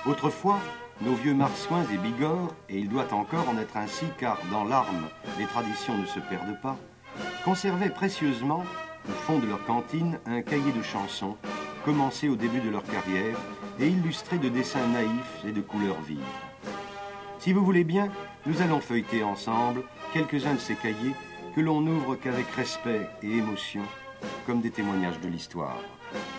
Autrefois, nos vieux marsouins et Bigorre, et il doit encore en être ainsi car dans l'arme, les traditions ne se perdent pas, conservaient précieusement, au fond de leur cantine, un cahier de chansons, commencé au début de leur carrière et illustré de dessins naïfs et de couleurs vives. Si vous voulez bien, nous allons feuilleter ensemble quelques-uns de ces cahiers que l'on n'ouvre qu'avec respect et émotion, comme des témoignages de l'histoire.